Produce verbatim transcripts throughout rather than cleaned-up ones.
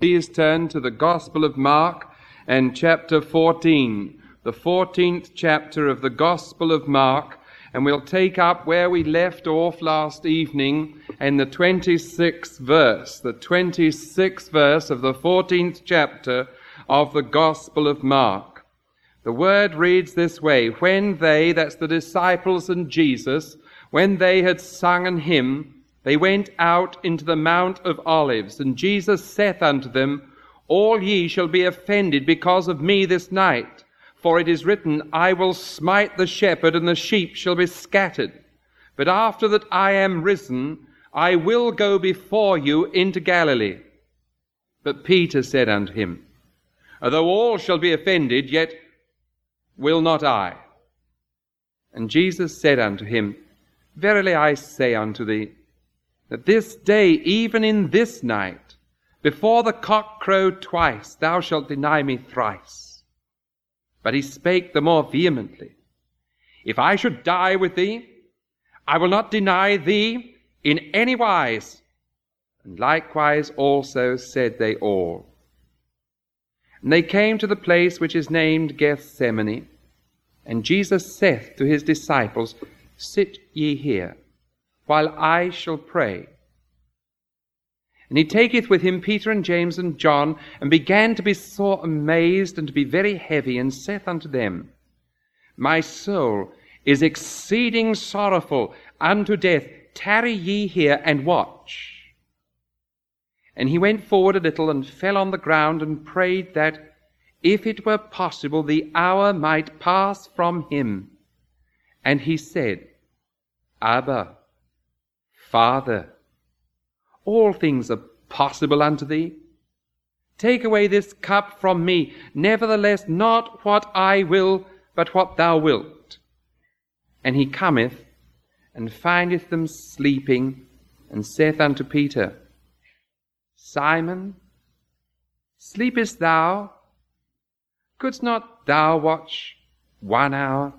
Please turn to the Gospel of Mark and chapter fourteen, the fourteenth chapter of the Gospel of Mark, and we'll take up where we left off last evening in the twenty-sixth verse, the twenty-sixth verse of the fourteenth chapter of the Gospel of Mark. The word reads this way: When they, that's the disciples and Jesus, when they had sung an hymn, they went out into the Mount of Olives, and Jesus saith unto them, All ye shall be offended because of me this night, for it is written, I will smite the shepherd, and the sheep shall be scattered. But after that I am risen, I will go before you into Galilee. But Peter said unto him, Although all shall be offended, yet will not I. And Jesus said unto him, Verily I say unto thee, that this day, even in this night, before the cock crow twice, thou shalt deny me thrice. But he spake the more vehemently, If I should die with thee, I will not deny thee in any wise. And likewise also said they all. And they came to the place which is named Gethsemane, and Jesus saith to his disciples, Sit ye here, while I shall pray. And he taketh with him Peter and James and John, and began to be sore amazed, and to be very heavy, and saith unto them, My soul is exceeding sorrowful unto death. Tarry ye here, and watch. And he went forward a little, and fell on the ground, and prayed that, if it were possible, the hour might pass from him. And he said, Abba, Father, all things are possible unto thee. Take away this cup from me. Nevertheless, not what I will, but what thou wilt. And he cometh, and findeth them sleeping, and saith unto Peter, Simon, sleepest thou? Couldst not thou watch one hour?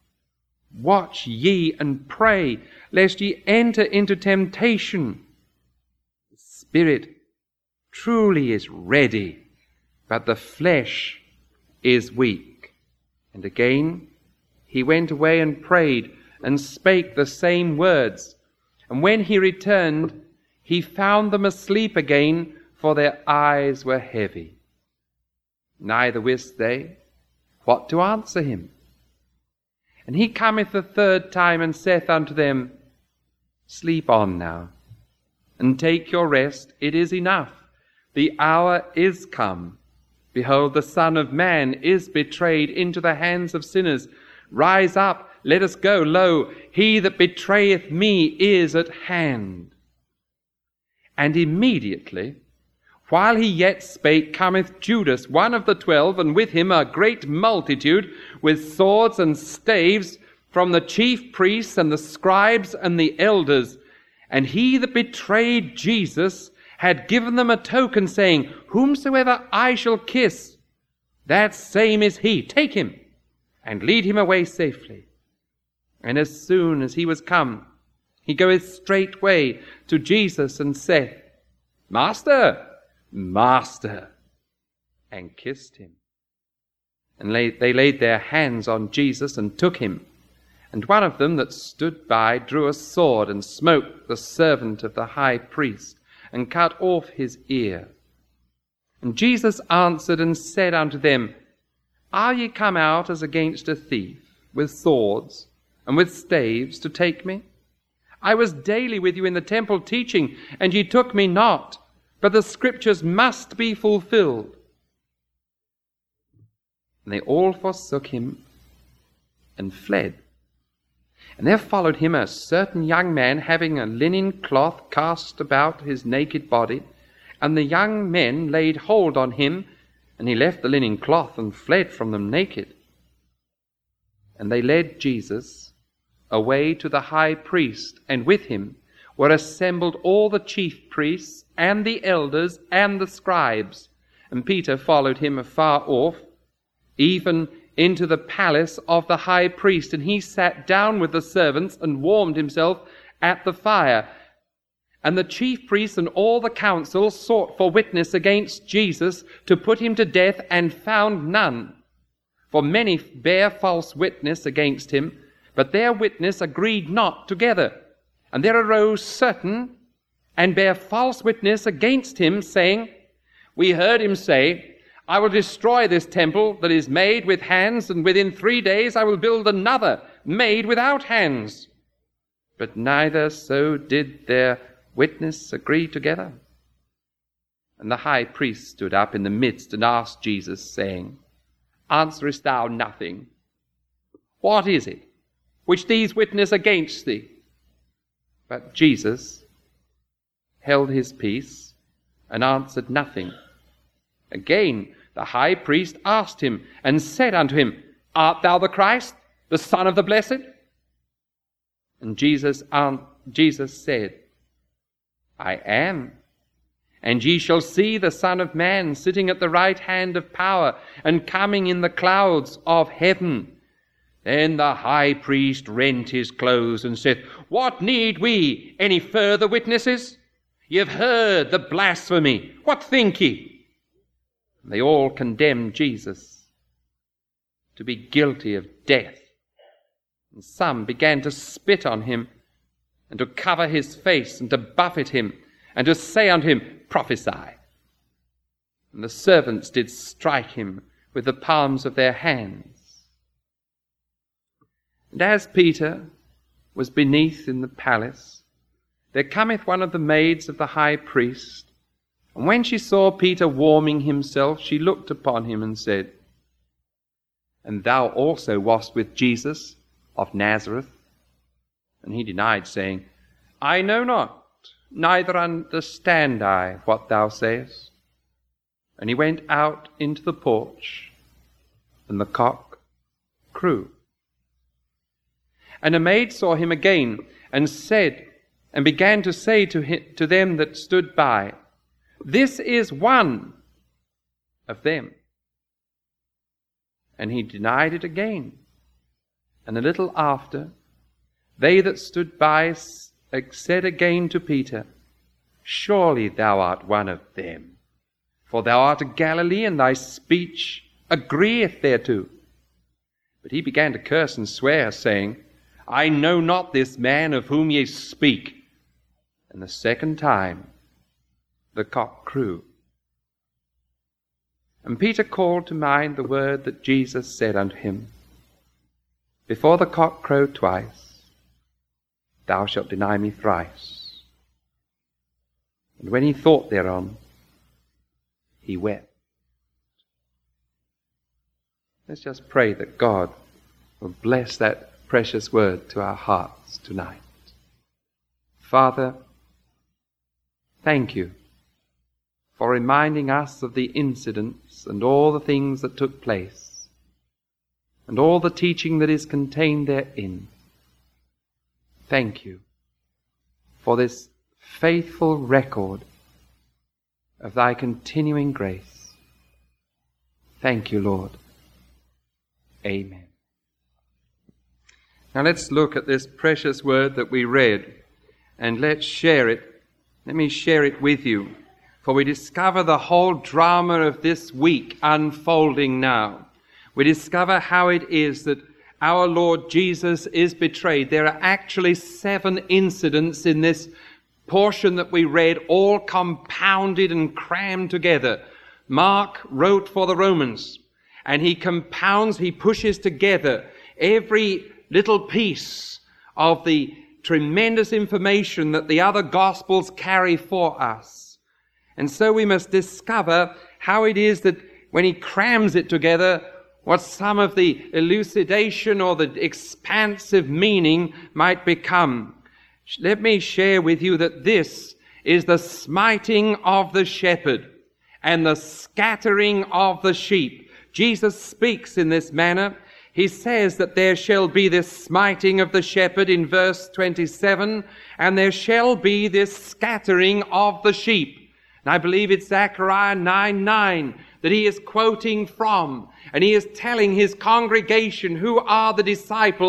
Watch ye and pray, lest ye enter into temptation. The spirit truly is ready, but the flesh is weak. And again he went away and prayed, and spake the same words. And when he returned, he found them asleep again, for their eyes were heavy. Neither wist they what to answer him. And he cometh the third time, and saith unto them, Sleep on now, and take your rest. It is enough. The hour is come. Behold, the Son of Man is betrayed into the hands of sinners. Rise up, let us go. Lo, he that betrayeth me is at hand. And immediately, while he yet spake, cometh Judas, one of the twelve, and with him a great multitude, with swords and staves, from the chief priests and the scribes and the elders. And he that betrayed Jesus had given them a token, saying, Whomsoever I shall kiss, that same is he. Take him, and lead him away safely. And as soon as he was come, he goeth straightway to Jesus, and saith, Master, Master, and kissed him. And lay, they laid their hands on Jesus, and took him. And one of them that stood by drew a sword, and smote the servant of the high priest, and cut off his ear. And Jesus answered and said unto them, Are ye come out as against a thief, with swords and with staves, to take me? I was daily with you in the temple teaching, and ye took me not. But the scriptures must be fulfilled. And they all forsook him and fled. And there followed him a certain young man, having a linen cloth cast about his naked body. And the young men laid hold on him, and he left the linen cloth and fled from them naked. And they led Jesus away to the high priest, and with him were assembled all the chief priests and the elders and the scribes. And Peter followed him afar off, even into the palace of the high priest. And he sat down with the servants, and warmed himself at the fire. And the chief priests and all the council sought for witness against Jesus to put him to death, and found none. For many bare false witness against him, but their witness agreed not together. And there arose certain and bare false witness against him, saying, We heard him say, I will destroy this temple that is made with hands, and within three days I will build another made without hands. But neither so did their witness agree together. And the high priest stood up in the midst and asked Jesus, saying, Answerest thou nothing? What is it which these witness against thee? But Jesus held his peace and answered nothing. Again the high priest asked him and said unto him, Art thou the Christ, the Son of the Blessed? And Jesus, an- Jesus said, I am. And ye shall see the Son of Man sitting at the right hand of power, and coming in the clouds of heaven. Then the high priest rent his clothes and said, What need we any further witnesses? Ye have heard the blasphemy. What think ye? And they all condemned Jesus to be guilty of death. And some began to spit on him, and to cover his face, and to buffet him, and to say unto him, Prophesy. And the servants did strike him with the palms of their hands. And as Peter was beneath in the palace, there cometh one of the maids of the high priest, and when she saw Peter warming himself, she looked upon him and said, And thou also wast with Jesus of Nazareth? And he denied, saying, I know not, neither understand I what thou sayest. And he went out into the porch, and the cock crew. And a maid saw him again, and said, and began to say to him, to them that stood by, This is one of them. And he denied it again. And a little after, they that stood by said again to Peter, Surely thou art one of them, for thou art a Galilean, and thy speech agreeth thereto. But he began to curse and swear, saying, I know not this man of whom ye speak. And the second time the cock crew. And Peter called to mind the word that Jesus said unto him, Before the cock crow twice, thou shalt deny me thrice. And when he thought thereon, he wept. Let's just pray that God will bless that precious word to our hearts tonight. Father, thank you for reminding us of the incidents and all the things that took place, and all the teaching that is contained therein. Thank you for this faithful record of thy continuing grace. Thank you, Lord. Amen. Now let's look at this precious word that we read, and let's share it. Let me share it with you, for we discover the whole drama of this week unfolding now. We discover how it is that our Lord Jesus is betrayed. There are actually seven incidents in this portion that we read, all compounded and crammed together. Mark wrote for the Romans, and he compounds, he pushes together every little piece of the tremendous information that the other Gospels carry for us. And so we must discover how it is that when he crams it together, what some of the elucidation or the expansive meaning might become. Let me share with you that this is the smiting of the shepherd and the scattering of the sheep. Jesus speaks in this manner. He says that there shall be this smiting of the shepherd in verse twenty-seven, and there shall be this scattering of the sheep. And I believe it's Zechariah nine nine that he is quoting from, and he is telling his congregation, who are the disciples,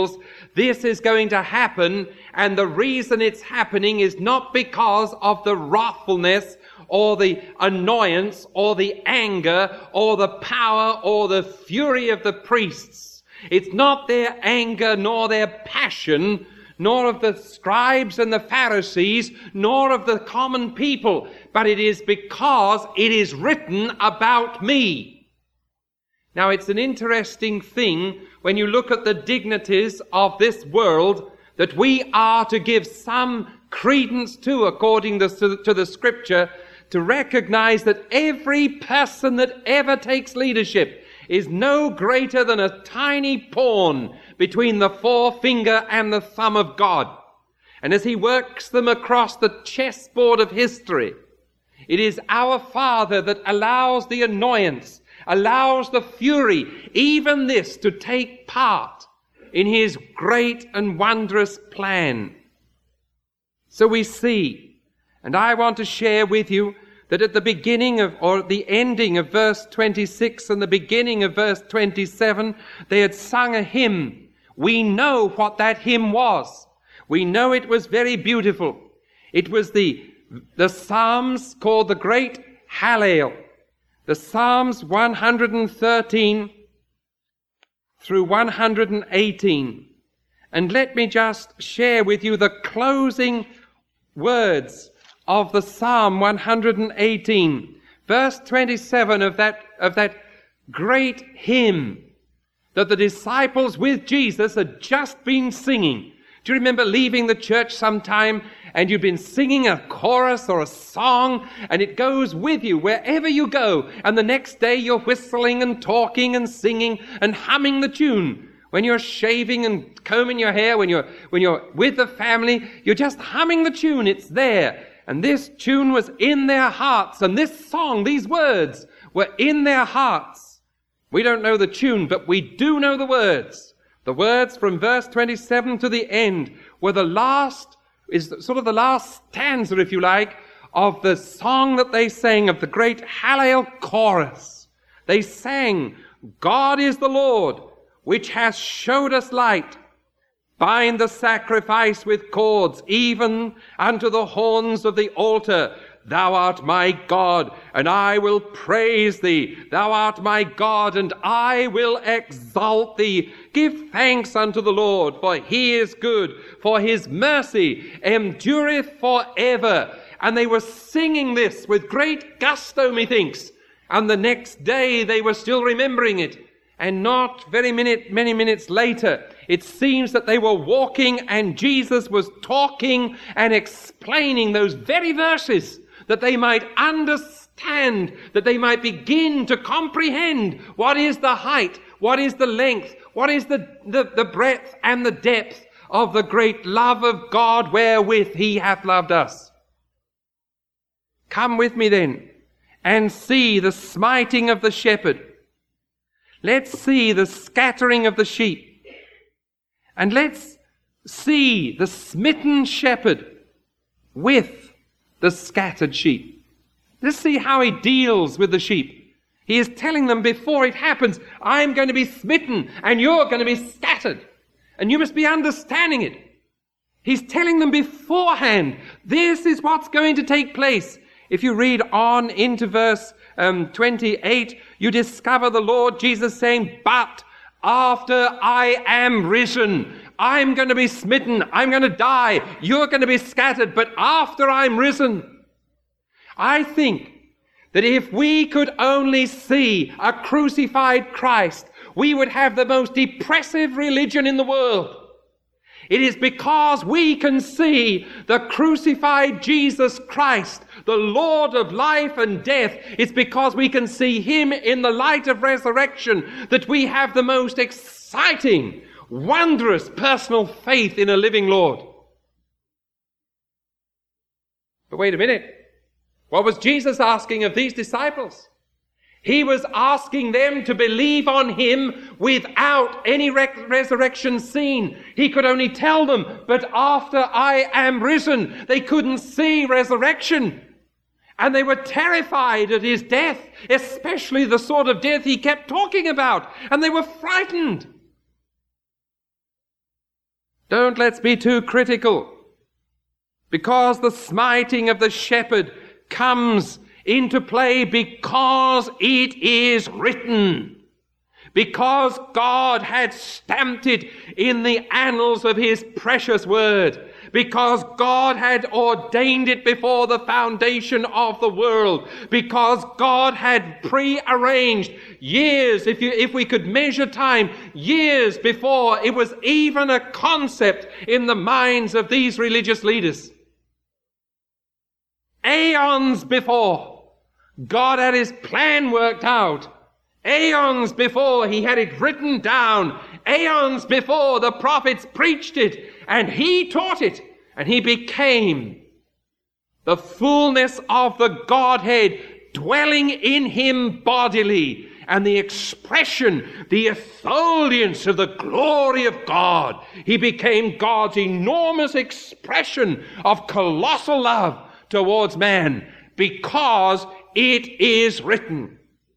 this is going to happen, and the reason it's happening is not because of the wrathfulness or the annoyance or the anger or the power or the fury of the priests. It's not their anger nor their passion, nor of the scribes and the Pharisees, nor of the common people, but it is because it is written about me. Now, it's an interesting thing when you look at the dignities of this world that we are to give some credence to, according to, to the Scripture, to recognize that every person that ever takes leadership is no greater than a tiny pawn between the forefinger and the thumb of God. And as he works them across the chessboard of history, it is our Father that allows the annoyance, allows the fury, even this, to take part in his great and wondrous plan. So we see, and I want to share with you, that at the beginning of, or the ending of verse twenty-six and the beginning of verse twenty-seven, they had sung a hymn. We know what that hymn was. We know it was very beautiful. It was the, the Psalms called the Great Hallel. The Psalms one hundred thirteen through one hundred eighteen. And let me just share with you the closing words of the Psalm one hundred eighteen, verse twenty-seven of that, of that great hymn that the disciples with Jesus had just been singing. Do you remember leaving the church sometime and you've been singing a chorus or a song, and it goes with you wherever you go, and the next day you're whistling and talking and singing and humming the tune? When you're shaving and combing your hair, when you're, when you're with the family, you're just humming the tune. It's there. And this tune was in their hearts, and this song, these words, were in their hearts. We don't know the tune, but we do know the words. The words from verse twenty-seven to the end were the last, is sort of the last stanza, if you like, of the song that they sang, of the great Hallel chorus. They sang, God is the Lord, which has showed us light. Bind the sacrifice with cords, even unto the horns of the altar. Thou art my God, and I will praise thee. Thou art my God, and I will exalt thee. Give thanks unto the Lord, for he is good, for his mercy endureth forever. And they were singing this with great gusto, methinks. And the next day they were still remembering it. And not very minute, many minutes later, it seems that they were walking and Jesus was talking and explaining those very verses that they might understand, that they might begin to comprehend what is the height, what is the length, what is the, the, the breadth and the depth of the great love of God wherewith he hath loved us. Come with me then and see the smiting of the shepherd. Let's see the scattering of the sheep. And let's see the smitten shepherd with the scattered sheep. Let's see how he deals with the sheep. He is telling them before it happens, I'm going to be smitten and you're going to be scattered. And you must be understanding it. He's telling them beforehand, this is what's going to take place. If you read on into verse um, twenty-eight, you discover the Lord Jesus saying, but after I am risen, I'm going to be smitten, I'm going to die, you're going to be scattered, but after I'm risen. I think that if we could only see a crucified Christ, we would have the most depressive religion in the world. It is because we can see the crucified Jesus Christ, the Lord of life and death. It's because we can see him in the light of resurrection that we have the most exciting, wondrous personal faith in a living Lord. But wait a minute. What was Jesus asking of these disciples? He was asking them to believe on him without any re- resurrection scene. He could only tell them, but after I am risen. They couldn't see resurrection. And they were terrified at his death, especially the sort of death he kept talking about. And they were frightened. Don't let's be too critical. Because the smiting of the shepherd comes into play because it is written. Because God had stamped it in the annals of his precious word. Because God had ordained it before the foundation of the world. Because God had prearranged years, if you, if we could measure time, years before it was even a concept in the minds of these religious leaders. Aeons before, God had his plan worked out. Aeons before, he had it written down. Aeons before, the prophets preached it, and he taught it, and he became the fullness of the Godhead dwelling in him bodily, and the expression, the effulgence of the glory of God. He became God's enormous expression of colossal love towards man, because it is written.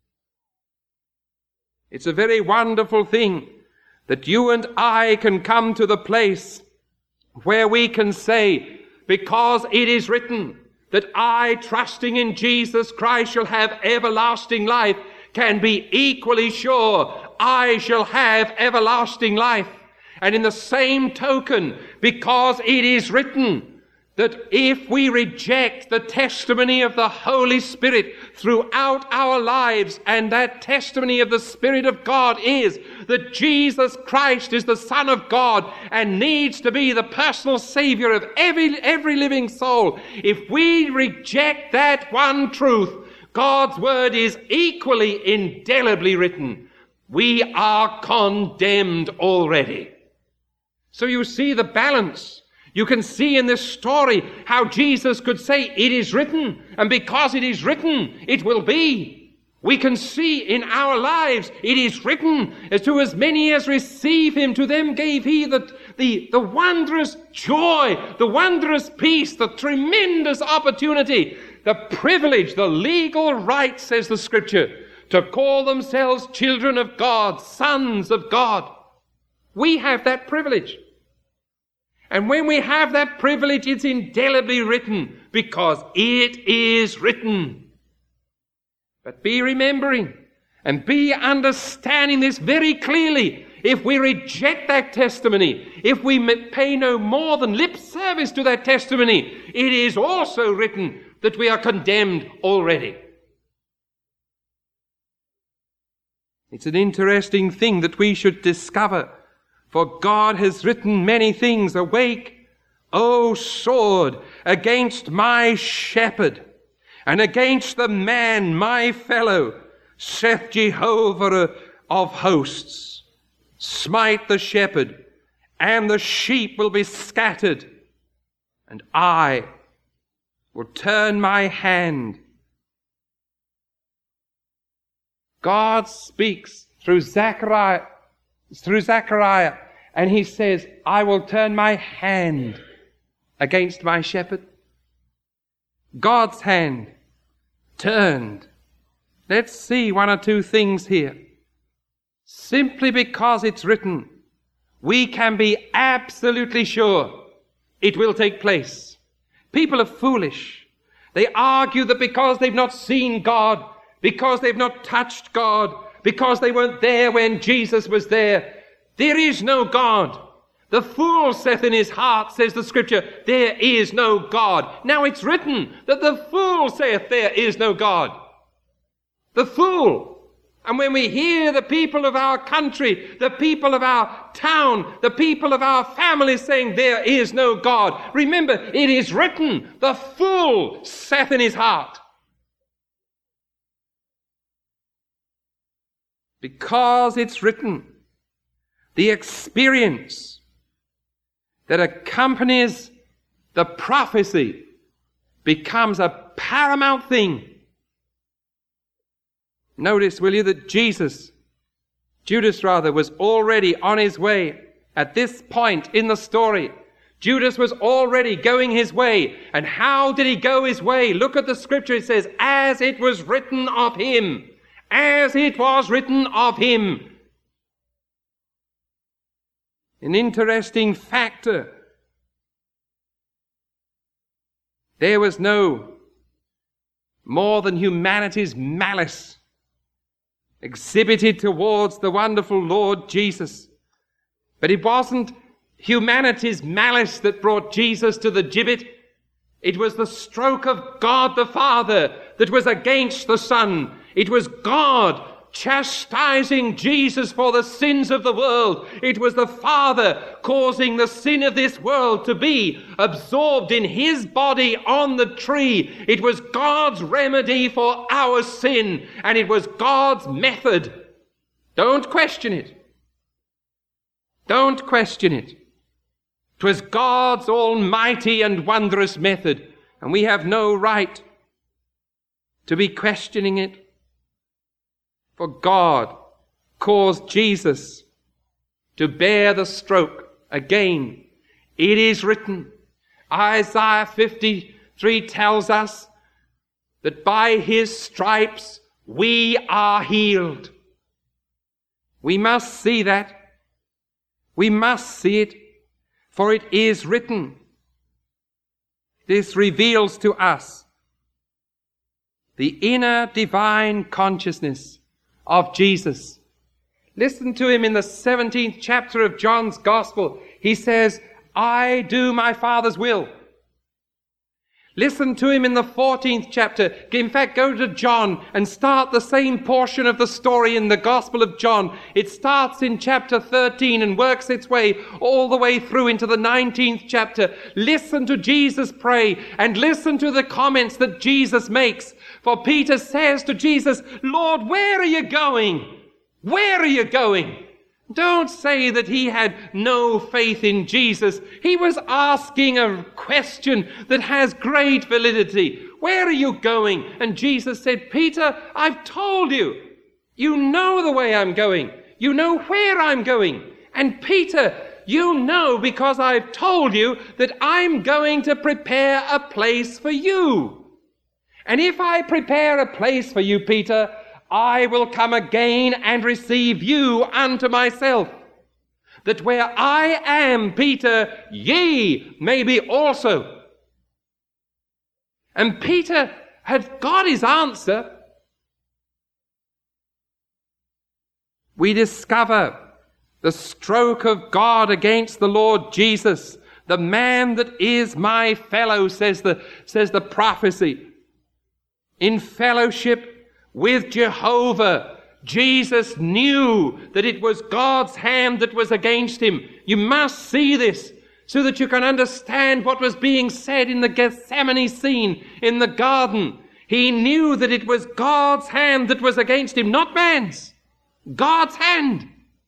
It's a very wonderful thing that you and I can come to the place where we can say, because it is written that I, trusting in Jesus Christ, shall have everlasting life, can be equally sure I shall have everlasting life. And in the same token, because it is written that if we reject the testimony of the Holy Spirit throughout our lives, and that testimony of the Spirit of God is that Jesus Christ is the Son of God and needs to be the personal Savior of every, every living soul, if we reject that one truth, God's word is equally indelibly written. We are condemned already. So you see the balance. You can see in this story how Jesus could say, it is written, and because it is written, it will be. We can see in our lives, it is written, as to as many as receive him, to them gave he the, the, the wondrous joy, the wondrous peace, the tremendous opportunity, the privilege, the legal right, says the Scripture, to call themselves children of God, sons of God. We have that privilege. And when we have that privilege, it's indelibly written, because it is written. But be remembering and be understanding this very clearly. If we reject that testimony, if we pay no more than lip service to that testimony, it is also written that we are condemned already. It's an interesting thing that we should discover. For God has written many things. Awake, O sword, against my shepherd, and against the man, my fellow, saith Jehovah of hosts. Smite the shepherd, and the sheep will be scattered, and I will turn my hand. God speaks through Zechariah, through Zechariah, and he says, I will turn my hand against my shepherd. God's hand turned. Let's see one or two things here. Simply because it's written, we can be absolutely sure it will take place. People are foolish. They argue that because they've not seen God, because they've not touched God, because they weren't there when Jesus was there, there is no God. The fool saith in his heart, says the Scripture, there is no God. Now it's written that the fool saith there is no God. The fool. And when we hear the people of our country, the people of our town, the people of our families saying there is no God, remember, it is written, the fool saith in his heart. Because it's written, the experience that accompanies the prophecy becomes a paramount thing. Notice, will you, that Jesus, Judas rather, was already on his way at this point in the story. Judas was already going his way. And how did he go his way? Look at the Scripture. It says, as it was written of him. As it was written of him. An interesting factor. There was no more than humanity's malice exhibited towards the wonderful Lord Jesus. But it wasn't humanity's malice that brought Jesus to the gibbet. It was the stroke of God the Father that was against the Son. It was God chastising Jesus for the sins of the world. It was the Father causing the sin of this world to be absorbed in his body on the tree. It was God's remedy for our sin, and it was God's method. Don't question it. Don't question it. It was God's almighty and wondrous method, and we have no right to be questioning it. For God caused Jesus to bear the stroke. Again, it is written, Isaiah fifty-three tells us that by his stripes we are healed. We must see that. We must see it, for it is written. This reveals to us the inner divine consciousness of Jesus. Listen to him in the seventeenth chapter of John's Gospel. He says, I do my Father's will. Listen to him in the fourteenth chapter. In fact, go to John and start the same portion of the story in the Gospel of John. It starts in chapter thirteen and works its way all the way through into the nineteenth chapter. Listen to Jesus pray and listen to the comments that Jesus makes. For Peter says to Jesus, Lord, where are you going? Where are you going? Don't say that he had no faith in Jesus. He was asking a question that has great validity. Where are you going? And Jesus said, Peter, I've told you. You know the way I'm going. You know where I'm going. And Peter, you know because I've told you that I'm going to prepare a place for you. And if I prepare a place for you, Peter, I will come again and receive you unto myself, that where I am, Peter, ye may be also. And Peter had got his answer. We discover the stroke of God against the Lord Jesus. The man that is my fellow, says the, says the prophecy. In fellowship with Jehovah, Jesus knew that it was God's hand that was against him. You must see this so that you can understand what was being said in the Gethsemane scene in the garden. He knew that it was God's hand that was against him, not man's. God's hand.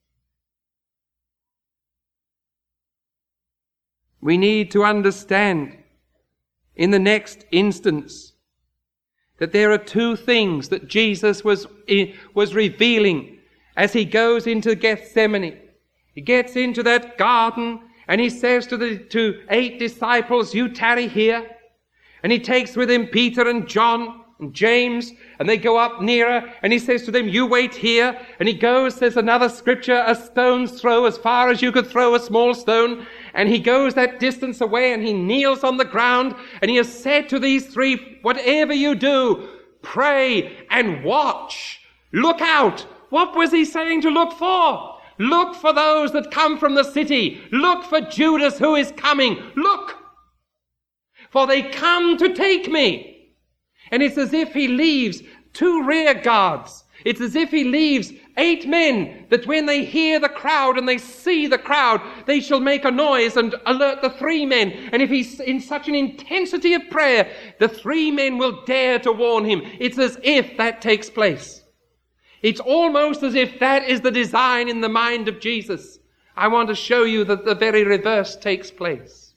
We need to understand in the next instance that there are two things that Jesus was, was revealing as he goes into Gethsemane. He gets into that garden and he says to the to eight disciples, you tarry here. And he takes with him Peter and John and James, and they go up nearer, and he says to them, you wait here. And he goes, there's another scripture, a stone's throw, as far as you could throw a small stone. And he goes that distance away, and he kneels on the ground, and he has said to these three, whatever you do, pray and watch. Look out. What was he saying to look for? Look for those that come from the city. Look for Judas who is coming. Look, for they come to take me. And it's as if he leaves two rear guards. It's as if he leaves eight men that when they hear the crowd and they see the crowd, they shall make a noise and alert the three men. And if he's in such an intensity of prayer, the three men will dare to warn him. It's as if that takes place. It's almost as if that is the design in the mind of Jesus. I want to show you that the very reverse takes place.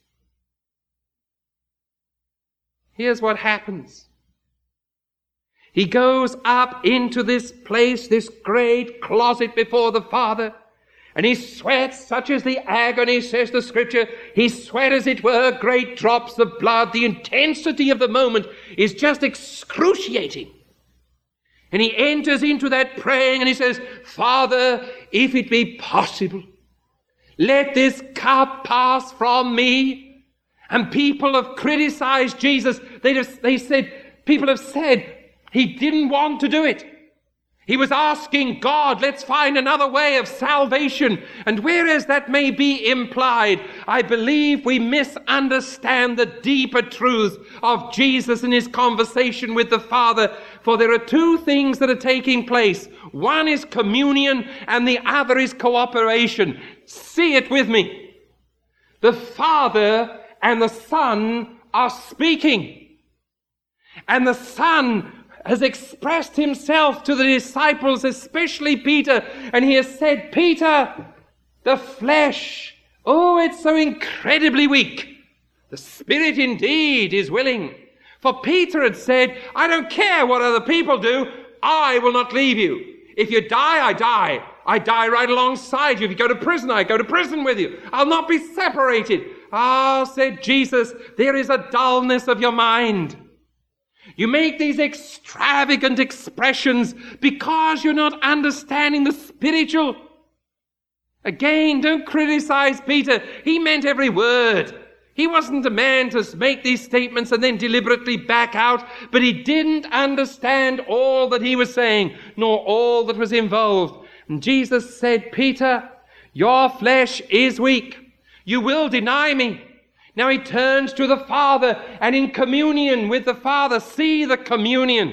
Here's what happens. He goes up into this place, this great closet before the Father, and he sweats, such as the agony, says the Scripture. He sweat, as it were, great drops of blood. The intensity of the moment is just excruciating. And he enters into that praying and he says, Father, if it be possible, let this cup pass from me. And people have criticized Jesus. They have, they said, people have said he didn't want to do it. He was asking God, let's find another way of salvation. And whereas that may be implied, I believe we misunderstand the deeper truth of Jesus and his conversation with the Father. For there are two things that are taking place. One is communion and the other is cooperation. See it with me. The Father and the Son are speaking. And the Son has expressed himself to the disciples, especially Peter, and he has said, Peter, the flesh, oh, it's so incredibly weak. The Spirit indeed is willing. For Peter had said, I don't care what other people do, I will not leave you. If you die, I die. I die right alongside you. If you go to prison, I go to prison with you. I'll not be separated. Ah, said Jesus, there is a dullness of your mind. You make these extravagant expressions because you're not understanding the spiritual. Again, don't criticize Peter. He meant every word. He wasn't a man to make these statements and then deliberately back out, but he didn't understand all that he was saying, nor all that was involved. And Jesus said, Peter, your flesh is weak. You will deny me. Now he turns to the Father, and in communion with the Father, see the communion.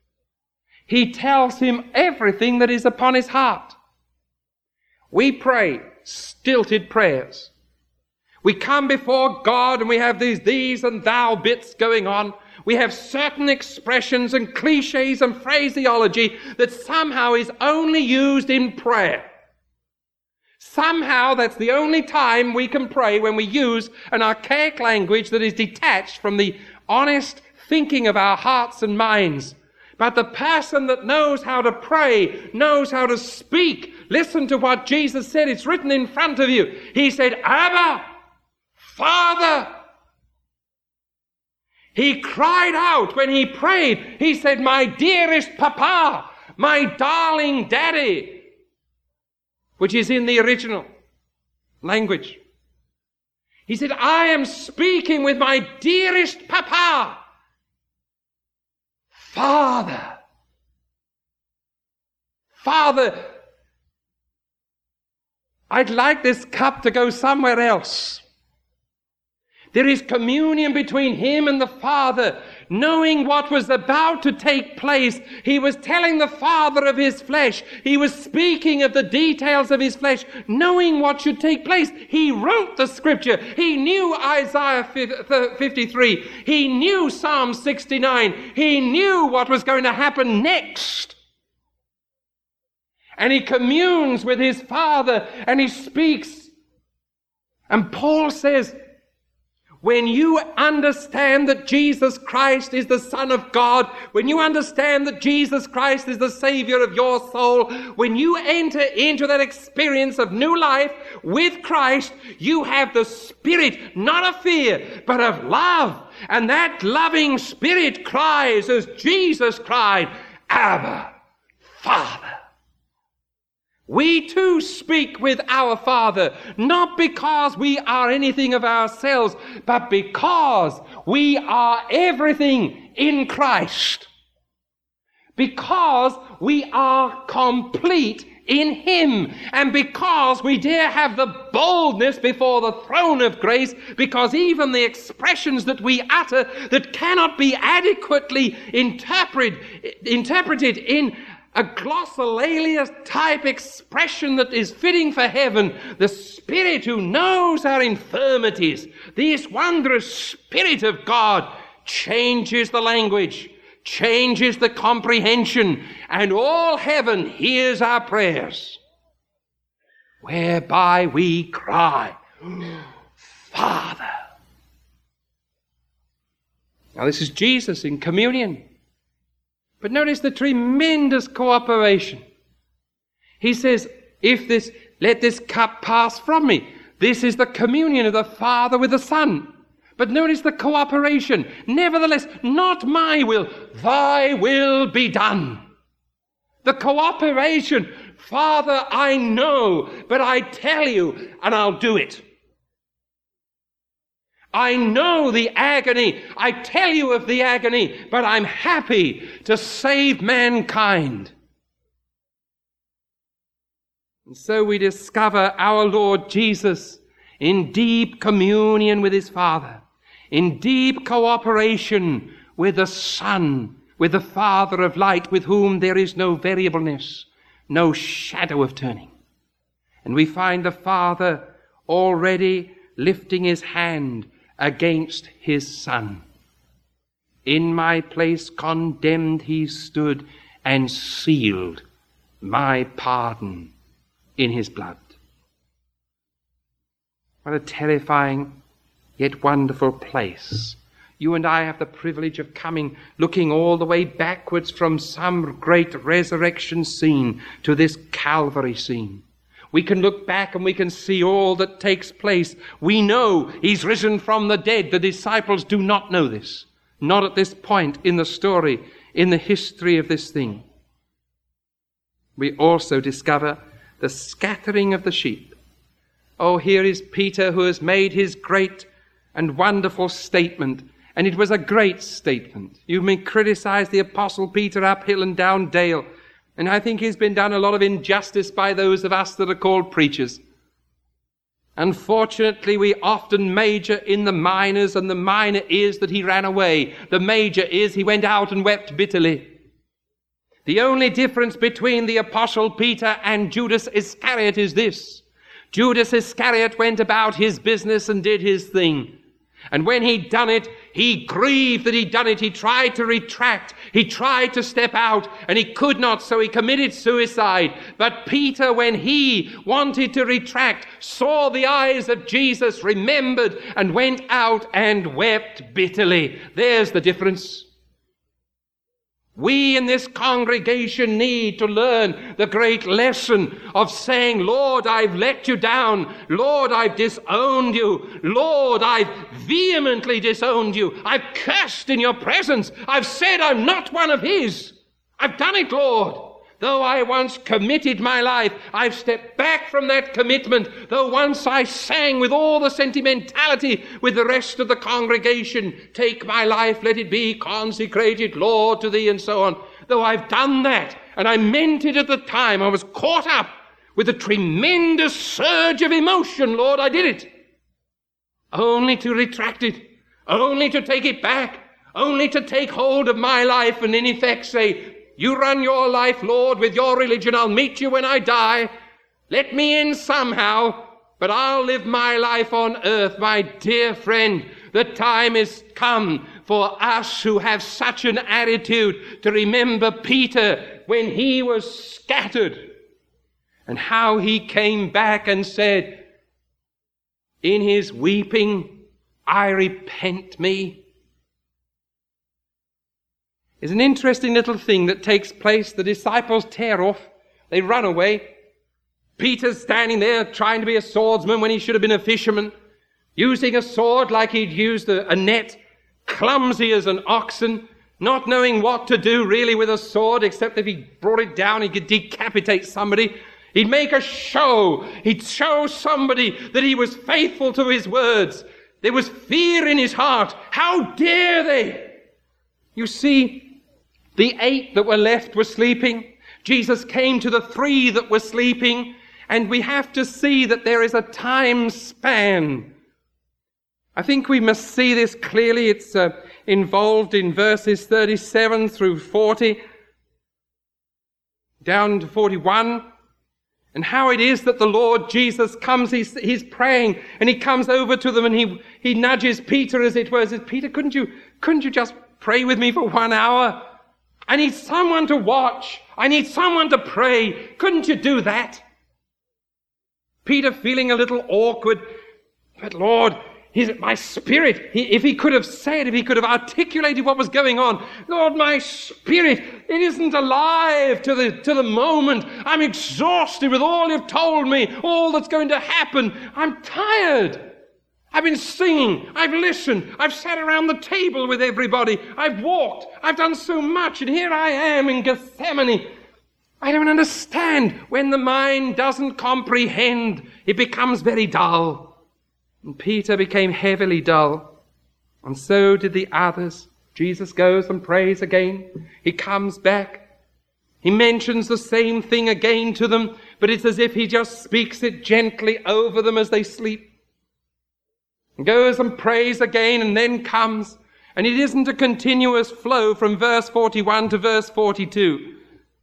He tells him everything that is upon his heart. We pray stilted prayers. We come before God and we have these these and thou bits going on. We have certain expressions and cliches and phraseology that somehow is only used in prayer. Somehow that's the only time we can pray, when we use an archaic language that is detached from the honest thinking of our hearts and minds. But the person that knows how to pray, knows how to speak. Listen to what Jesus said. It's written in front of you. He said, Abba, Father. He cried out when he prayed. He said, my dearest Papa, my darling Daddy, which is in the original language. He said, I am speaking with my dearest Papa, Father. Father, I'd like this cup to go somewhere else. There is communion between him and the Father. Knowing what was about to take place, he was telling the Father of his flesh. He was speaking of the details of his flesh, knowing what should take place. He wrote the scripture. He knew Isaiah fifty-three. He knew Psalm sixty-nine. He knew what was going to happen next. And he communes with his Father and he speaks. And Paul says, when you understand that Jesus Christ is the Son of God, when you understand that Jesus Christ is the Savior of your soul, when you enter into that experience of new life with Christ, you have the spirit, not of fear, but of love. And that loving spirit cries as Jesus cried, Abba, Father. We too speak with our Father, not because we are anything of ourselves, but because we are everything in Christ. Because we are complete in Him. And because we dare have the boldness before the throne of grace, because even the expressions that we utter that cannot be adequately interpret, interpreted in a glossolalia type expression that is fitting for heaven, the Spirit who knows our infirmities, this wondrous Spirit of God changes the language, changes the comprehension, and all heaven hears our prayers, whereby we cry, Father. Now this is Jesus in communion. But notice the tremendous cooperation. He says, if this, let this cup pass from me. This is the communion of the Father with the Son. But notice the cooperation. Nevertheless, not my will, thy will be done. The cooperation Father, I know, but I tell you, and I'll do it. I know the agony. I tell you of the agony, but I'm happy to save mankind. And so we discover our Lord Jesus in deep communion with his Father, in deep cooperation with the Son, with the Father of light, with whom there is no variableness, no shadow of turning. And we find the Father already lifting his hand against his Son. In my place condemned he stood and sealed my pardon in his blood. What a terrifying yet wonderful place. You and I have the privilege of coming, looking all the way backwards from some great resurrection scene to this Calvary scene. We can look back and we can see all that takes place. We know he's risen from the dead. The disciples do not know this. Not at this point in the story, in the history of this thing. We also discover the scattering of the sheep. Oh, here is Peter who has made his great and wonderful statement. And it was a great statement. You may criticize the Apostle Peter up hill and down dale. And I think he's been done a lot of injustice by those of us that are called preachers. Unfortunately, we often major in the minors, and the minor is that he ran away. The major is he went out and wept bitterly. The only difference between the Apostle Peter and Judas Iscariot is this. Judas Iscariot went about his business and did his thing. And when he'd done it, he grieved that he'd done it. He tried to retract. He tried to step out, and he could not, so he committed suicide. But Peter, when he wanted to retract, saw the eyes of Jesus, remembered, and went out and wept bitterly. There's the difference. We in this congregation need to learn the great lesson of saying, Lord, I've let you down. Lord, I've disowned you. Lord, I've vehemently disowned you. I've cursed in your presence. I've said I'm not one of his. I've done it, Lord. Though I once committed my life, I've stepped back from that commitment. Though once I sang with all the sentimentality with the rest of the congregation, take my life, let it be consecrated, Lord, to thee, and so on. Though I've done that, and I meant it at the time, I was caught up with a tremendous surge of emotion, Lord, I did it. Only to retract it, only to take it back, only to take hold of my life and in effect say, you run your life, Lord, with your religion. I'll meet you when I die. Let me in somehow, but I'll live my life on earth. My dear friend, the time is come for us who have such an attitude to remember Peter when he was scattered and how he came back and said, in his weeping, I repent me. Is an interesting little thing that takes place. The disciples tear off. They run away. Peter's standing there trying to be a swordsman when he should have been a fisherman, using a sword like he'd used a, a net, clumsy as an oxen, not knowing what to do really with a sword, except if he brought it down, he could decapitate somebody. He'd make a show. He'd show somebody that he was faithful to his words. There was fear in his heart. How dare they? You see, the eight that were left were sleeping. Jesus came to the three that were sleeping. And we have to see that there is a time span. I think we must see this clearly. It's uh, involved in verses thirty-seven through forty, down to forty-one. And how it is that the Lord Jesus comes, he's, he's praying, and he comes over to them and he, he nudges Peter, as it were, says, Peter, couldn't you, couldn't you just pray with me for one hour? I need someone to watch. I need someone to pray. Couldn't you do that? Peter feeling a little awkward. But Lord, his, my spirit, he, if he could have said, if he could have articulated what was going on, Lord, my spirit, it isn't alive to the, to the moment. I'm exhausted with all you've told me, all that's going to happen. I'm tired. I've been singing, I've listened, I've sat around the table with everybody, I've walked, I've done so much, and here I am in Gethsemane. I don't understand. When the mind doesn't comprehend, it becomes very dull. And Peter became heavily dull. And so did the others. Jesus goes and prays again. He comes back. He mentions the same thing again to them, but it's as if he just speaks it gently over them as they sleep. He goes and prays again and then comes. And it isn't a continuous flow from verse forty-one to verse forty-two.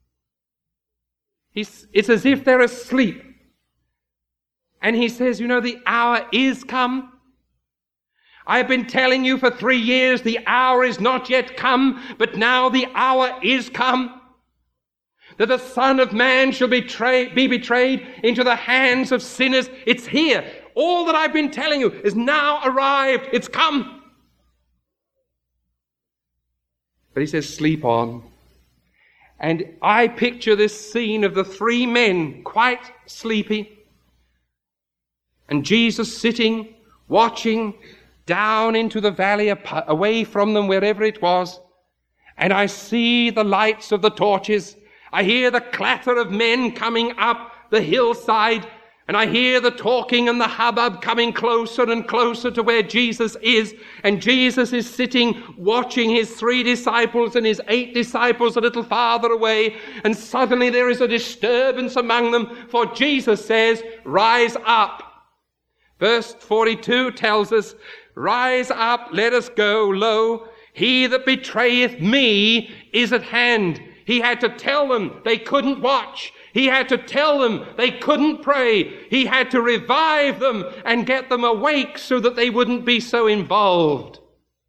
He's, it's as if they're asleep. And he says, you know, the hour is come. I've been telling you for three years the hour is not yet come, but now the hour is come. That the Son of Man shall betray, be betrayed into the hands of sinners. It's here. All that I've been telling you is now arrived. It's come. But he says, sleep on. And I picture this scene of the three men quite sleepy. And Jesus sitting, watching down into the valley, away from them, wherever it was. And I see the lights of the torches. I hear the clatter of men coming up the hillside, and I hear the talking and the hubbub coming closer and closer to where Jesus is. And Jesus is sitting watching his three disciples and his eight disciples a little farther away. And suddenly there is a disturbance among them, for Jesus says, rise up. Verse forty-two tells us, rise up, let us go. Lo, he that betrayeth me is at hand. He had to tell them they couldn't watch. He had to tell them they couldn't pray. He had to revive them and get them awake so that they wouldn't be so involved.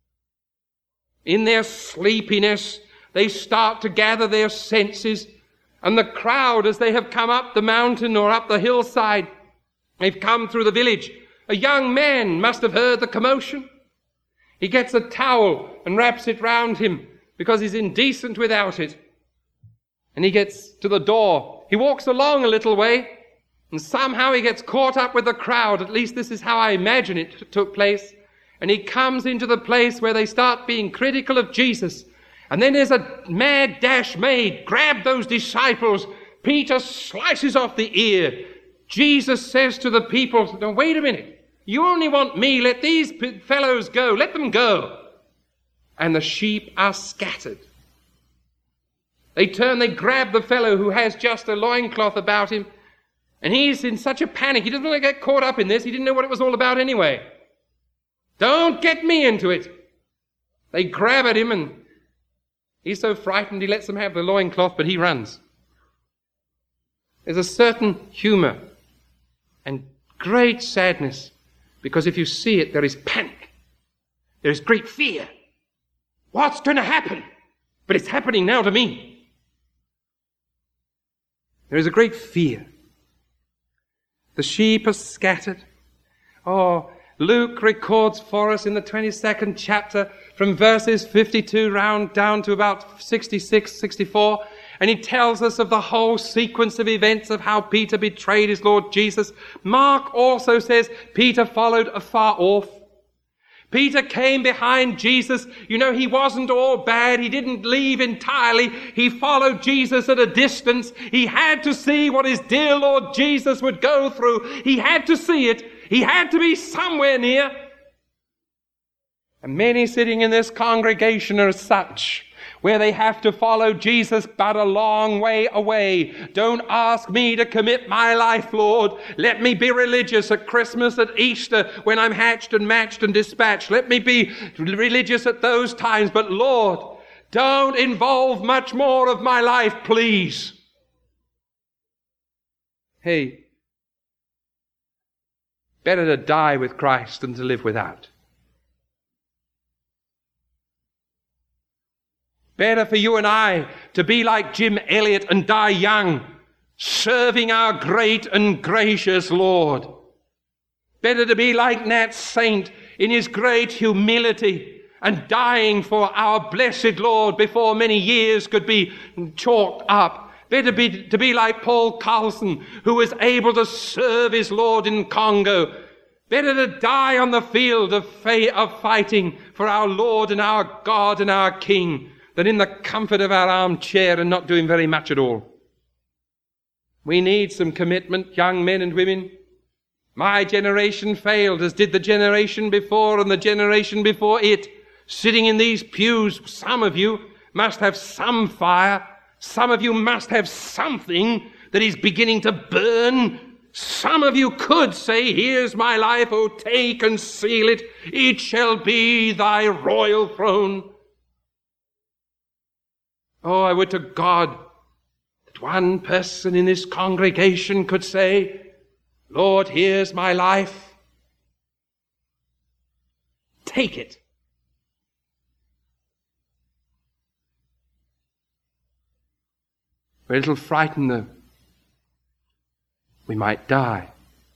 In their sleepiness, they start to gather their senses. And the crowd, as they have come up the mountain or up the hillside, they've come through the village. A young man must have heard the commotion. He gets a towel and wraps it round him because he's indecent without it. And he gets to the door. He walks along a little way, and somehow he gets caught up with the crowd. At least this is how I imagine it t- took place. And he comes into the place where they start being critical of Jesus. And then there's a mad dash made. Grab those disciples. Peter slices off the ear. Jesus says to the people, no, wait a minute. You only want me. Let these p- fellows go. Let them go. And the sheep are scattered. They turn, they grab the fellow who has just a loincloth about him, and he's in such a panic. He doesn't want to get caught up in this. He didn't know what it was all about anyway. Don't get me into it. They grab at him, and he's so frightened he lets them have the loincloth, but he runs. There's a certain humor and great sadness, because if you see it, there is panic. There is great fear. What's going to happen? But it's happening now to me. There is a great fear. The sheep are scattered. Oh, Luke records for us in the twenty-second chapter from verses fifty-two round down to about sixty-six, sixty-four. And he tells us of the whole sequence of events of how Peter betrayed his Lord Jesus. Mark also says Peter followed afar off. Peter came behind Jesus. You know, he wasn't all bad. He didn't leave entirely. He followed Jesus at a distance. He had to see what his dear Lord Jesus would go through. He had to see it. He had to be somewhere near. And many sitting in this congregation are such, where they have to follow Jesus but a long way away. Don't ask me to commit my life, Lord. Let me be religious at Christmas, at Easter, when I'm hatched and matched and dispatched. Let me be religious at those times. But Lord, don't involve much more of my life, please. Hey, better to die with Christ than to live without. Better for you and I to be like Jim Elliot and die young, serving our great and gracious Lord. Better to be like Nat Saint in his great humility and dying for our blessed Lord before many years could be chalked up. Better be, to be like Paul Carlson, who was able to serve his Lord in Congo. Better to die on the field of, fa- of fighting for our Lord and our God and our King than in the comfort of our armchair and not doing very much at all. We need some commitment, young men and women. My generation failed, as did the generation before and the generation before it. Sitting in these pews, some of you must have some fire. Some of you must have something that is beginning to burn. Some of you could say, here's my life, oh, take and seal it. It shall be thy royal throne. Oh, I would to God that one person in this congregation could say, Lord, here's my life. Take it. We're a little frightened though. We might die.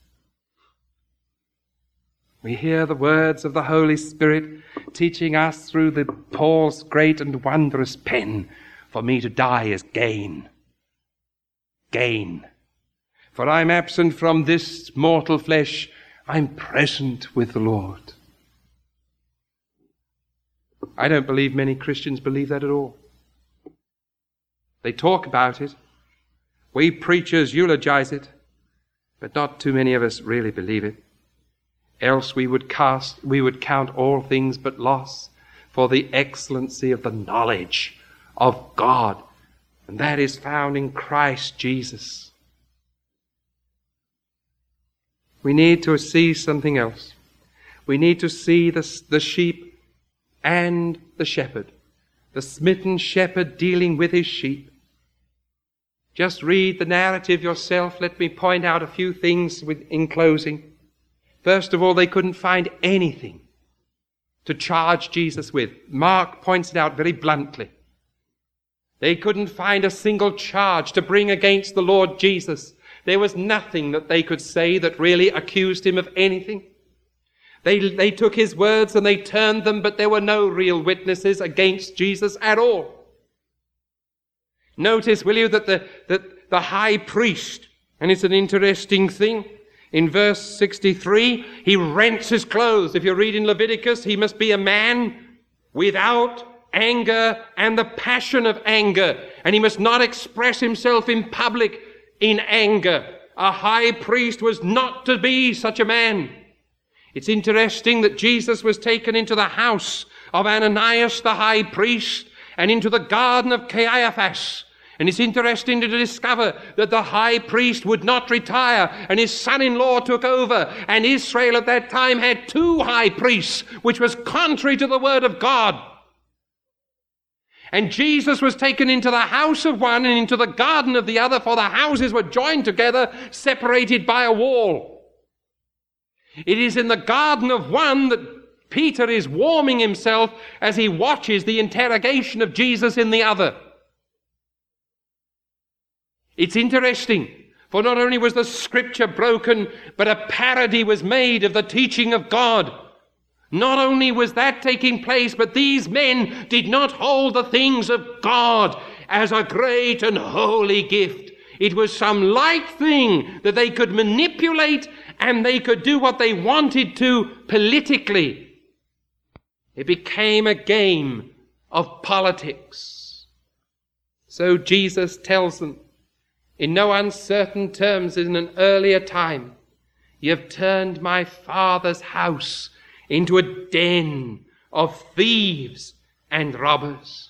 We hear the words of the Holy Spirit teaching us through the Paul's great and wondrous pen, for me to die is gain. Gain. For I'm absent from this mortal flesh, I'm present with the Lord. I don't believe many Christians believe that at all. They talk about it. We preachers eulogize it. But not too many of us really believe it. Else we would cast, we would count all things but loss for the excellency of the knowledge of God. And that is found in Christ Jesus. We need to see something else. We need to see the, the sheep and the shepherd. The smitten shepherd dealing with his sheep. Just read the narrative yourself. Let me point out a few things with, in closing. First of all, they couldn't find anything to charge Jesus with. Mark points it out very bluntly. They couldn't find a single charge to bring against the Lord Jesus. There was nothing that they could say that really accused him of anything. They, they took his words and they turned them, but there were no real witnesses against Jesus at all. Notice, will you, that the, that the high priest, and it's an interesting thing, in verse sixty-three, he rents his clothes. If you read in Leviticus, he must be a man without anger and the passion of anger, and he must not express himself in public in anger. A high priest was not to be such a man. It's interesting that Jesus was taken into the house of Ananias the high priest and into the garden of Caiaphas. And it's interesting to discover that the high priest would not retire, and his son-in-law took over, and Israel at that time had two high priests, which was contrary to the word of God. And Jesus was taken into the house of one and into the garden of the other, for the houses were joined together, separated by a wall. It is in the garden of one that Peter is warming himself as he watches the interrogation of Jesus in the other. It's interesting, for not only was the scripture broken, but a parody was made of the teaching of God. Not only was that taking place, but these men did not hold the things of God as a great and holy gift. It was some light thing that they could manipulate, and they could do what they wanted to politically. It became a game of politics. So Jesus tells them, in no uncertain terms in an earlier time, "You have turned my Father's house into a den of thieves and robbers."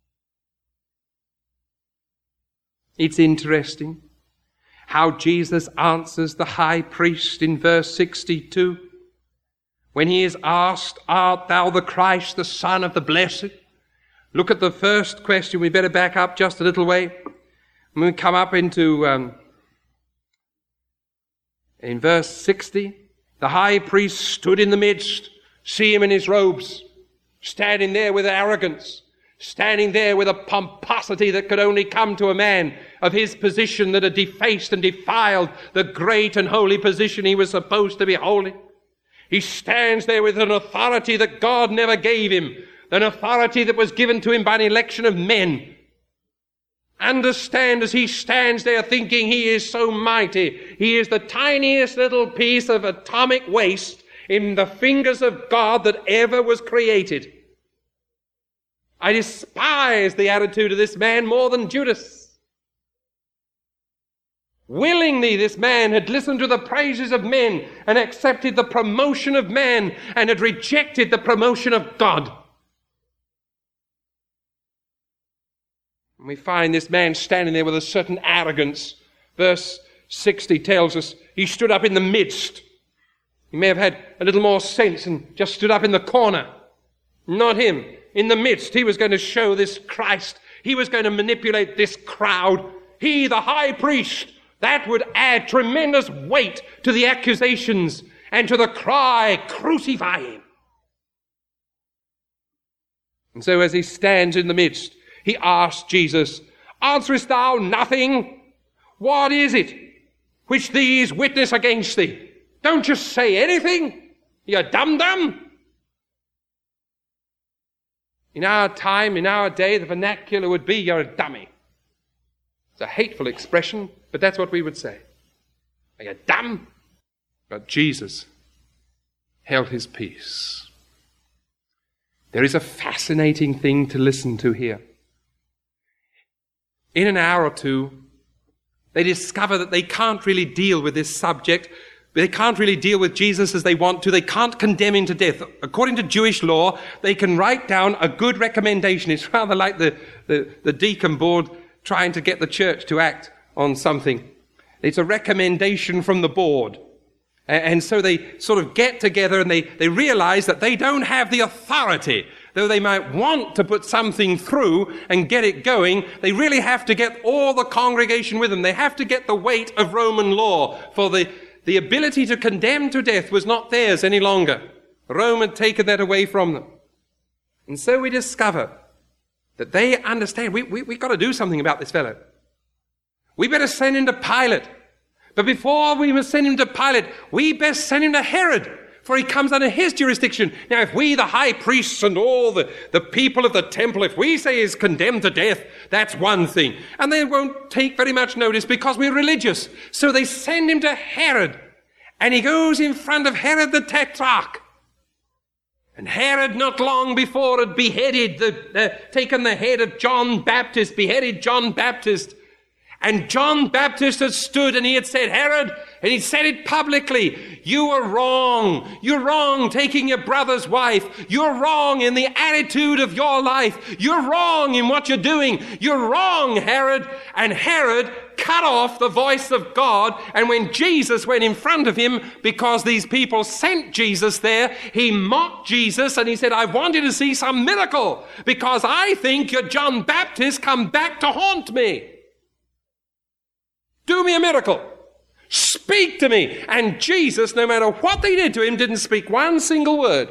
It's interesting how Jesus answers the high priest in verse sixty-two. When he is asked, "Art thou the Christ, the Son of the Blessed?" Look at the first question. We better back up just a little way. When we come up into, um, in verse sixty, the high priest stood in the midst, see him in his robes, standing there with arrogance, standing there with a pomposity that could only come to a man of his position that had defaced and defiled the great and holy position he was supposed to be holding. He stands there with an authority that God never gave him, an authority that was given to him by an election of men. Understand, as he stands there thinking he is so mighty, he is the tiniest little piece of atomic waste in the fingers of God that ever was created. I despise the attitude of this man more than Judas. Willingly this man had listened to the praises of men and accepted the promotion of man and had rejected the promotion of God. And we find this man standing there with a certain arrogance. Verse sixty tells us he stood up in the midst. He may have had a little more sense and just stood up in the corner. Not him. In the midst, he was going to show this Christ. He was going to manipulate this crowd. He, the high priest, that would add tremendous weight to the accusations and to the cry, crucify him. And so as he stands in the midst, he asks Jesus, answerest thou nothing? What is it which these witness against thee? Don't just say anything. You dum-dum. In our time, in our day, the vernacular would be, you're a dummy. It's a hateful expression, but that's what we would say. Are you dumb? But Jesus held his peace. There is a fascinating thing to listen to here. In an hour or two, they discover that they can't really deal with this subject. They can't really deal with Jesus as they want to. They can't condemn him to death. According to Jewish law, they can write down a good recommendation. It's rather like the, the, the deacon board trying to get the church to act on something. It's a recommendation from the board. And so they sort of get together and they, they realize that they don't have the authority. Though they might want to put something through and get it going, they really have to get all the congregation with them. They have to get the weight of Roman law. For the, the ability to condemn to death was not theirs any longer. Rome had taken that away from them. And so we discover that they understand, we, we, we've got to do something about this fellow. We better send him to Pilate. But before we must send him to Pilate, we best send him to Herod, for he comes under his jurisdiction. Now, if we, the high priests and all the, the people of the temple, if we say he's condemned to death, that's one thing. And they won't take very much notice because we're religious. So they send him to Herod, and he goes in front of Herod the Tetrarch. And Herod, not long before, had beheaded, the, uh, taken the head of John Baptist, beheaded John Baptist. And John Baptist had stood and he had said, Herod, and he said it publicly, you are wrong. You're wrong taking your brother's wife. You're wrong in the attitude of your life. You're wrong in what you're doing. You're wrong, Herod. And Herod cut off the voice of God. And when Jesus went in front of him, because these people sent Jesus there, he mocked Jesus and he said, I want you to see some miracle because I think you're John Baptist come back to haunt me. Do me a miracle. Speak to me. And Jesus, no matter what they did to him, didn't speak one single word.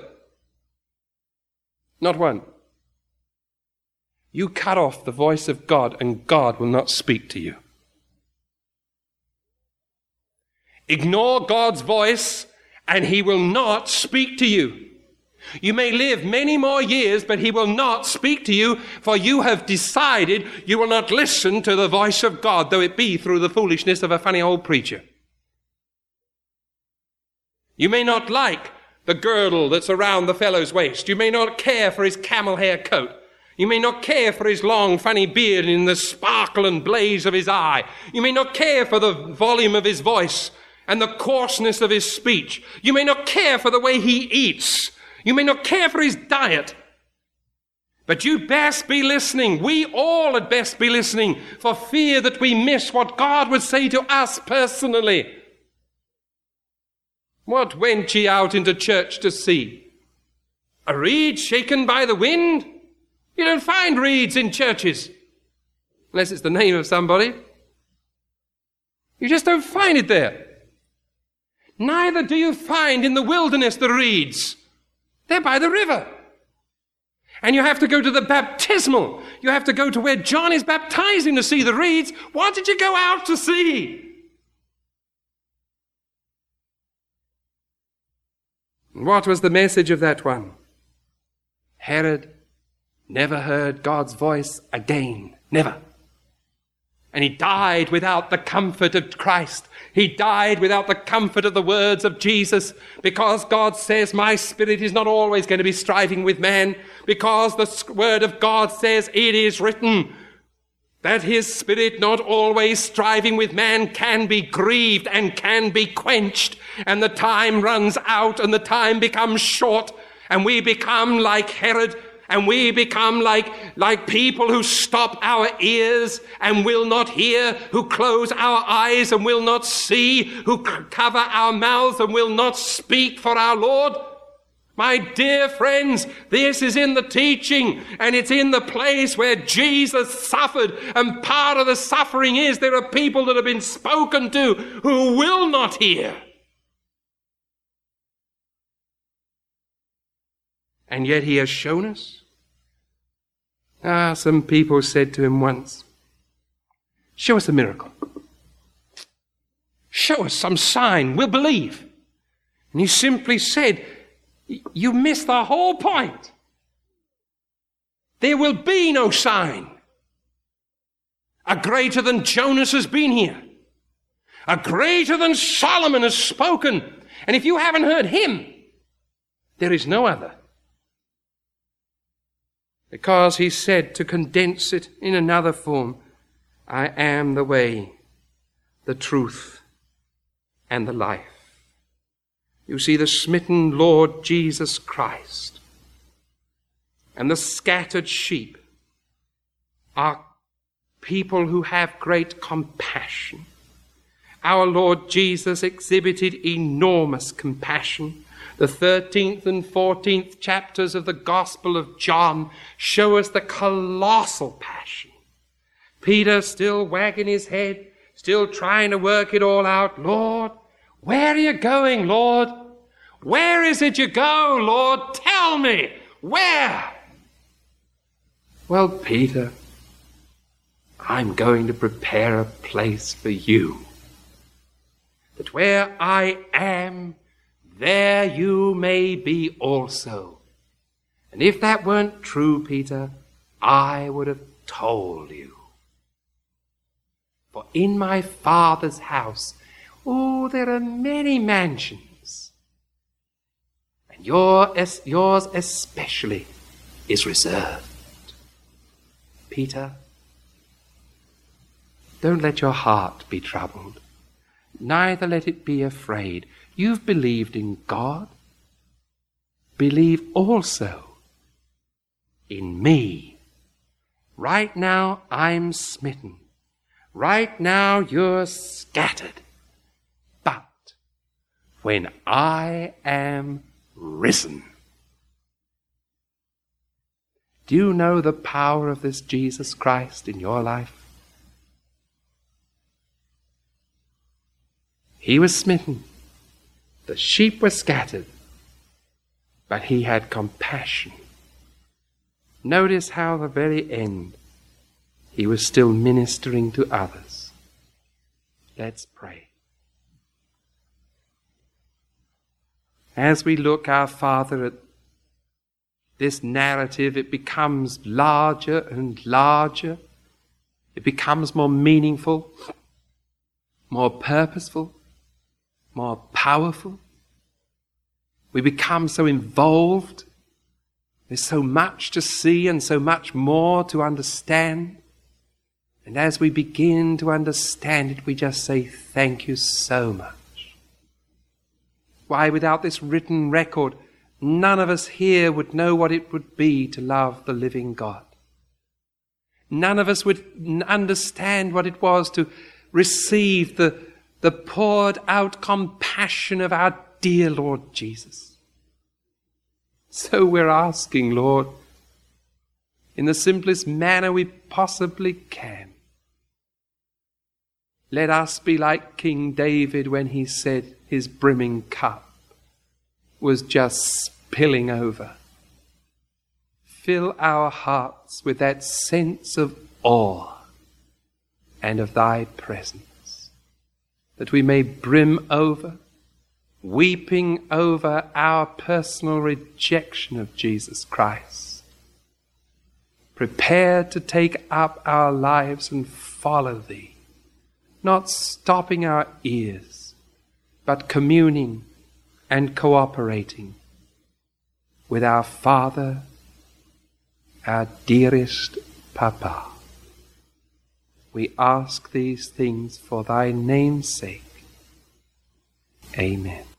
Not one. You cut off the voice of God and God will not speak to you. Ignore God's voice and he will not speak to you. You may live many more years, but he will not speak to you, for you have decided you will not listen to the voice of God, though it be through the foolishness of a funny old preacher. You may not like the girdle that's around the fellow's waist. You may not care for his camel hair coat. You may not care for his long, funny beard and the sparkle and blaze of his eye. You may not care for the volume of his voice and the coarseness of his speech. You may not care for the way he eats. You may not care for his diet, but you best be listening. We all had best be listening for fear that we miss what God would say to us personally. What went ye out into church to see? A reed shaken by the wind? You don't find reeds in churches, unless it's the name of somebody. You just don't find it there. Neither do you find in the wilderness the reeds. They're by the river. And you have to go to the baptismal. You have to go to where John is baptizing to see the reeds. What did you go out to see? What was the message of that one? Herod never heard God's voice again. Never. And he died without the comfort of Christ. He died without the comfort of the words of Jesus, because God says, my spirit is not always going to be striving with man, because the word of God says, it is written, that his spirit, not always striving with man, can be grieved and can be quenched, and the time runs out and the time becomes short, and we become like Herod, and we become like, like people who stop our ears and will not hear, who close our eyes and will not see, who c- cover our mouths and will not speak for our Lord. My dear friends, this is in the teaching, and it's in the place where Jesus suffered, and part of the suffering is there are people that have been spoken to who will not hear. And yet he has shown us. Ah, some people said to him once, "Show us a miracle. Show us some sign, we'll believe." And he simply said, "You miss the whole point. There will be no sign. A greater than Jonas has been here. A greater than Solomon has spoken. And if you haven't heard him, there is no other." Because he said, to condense it in another form, "I am the way, the truth, and the life." You see, the smitten Lord Jesus Christ and the scattered sheep are people who have great compassion. Our Lord Jesus exhibited enormous compassion. The thirteenth and fourteenth chapters of the Gospel of John show us the colossal passion. Peter still wagging his head, still trying to work it all out. "Lord, where are you going, Lord? Where is it you go, Lord? Tell me, where?" "Well, Peter, I'm going to prepare a place for you, that where I am, there you may be also." And if that weren't true, Peter, I would have told you. "For in my Father's house, oh, there are many mansions, and your, yours especially is reserved." Peter, don't let your heart be troubled, neither let it be afraid. You've believed in God. Believe also in me. Right now I'm smitten. Right now you're scattered. But when I am risen, do you know the power of this Jesus Christ in your life? He was smitten. The sheep were scattered, but he had compassion. Notice how at the very end he was still ministering to others. Let's pray. As we look, our Father, at this narrative, it becomes larger and larger. It becomes more meaningful, more purposeful, more powerful. We become so involved. There's so much to see and so much more to understand. And as we begin to understand it, we just say, "Thank you so much." Why, without this written record, none of us here would know what it would be to love the living God. None of us would understand what it was to receive the the poured out compassion of our dear Lord Jesus. So we're asking, Lord, in the simplest manner we possibly can, let us be like King David when he said his brimming cup was just spilling over. Fill our hearts with that sense of awe and of thy presence, that we may brim over, weeping over our personal rejection of Jesus Christ, prepared to take up our lives and follow thee, not stopping our ears, but communing and cooperating with our Father, our dearest Papa. We ask these things for thy name's sake. Amen.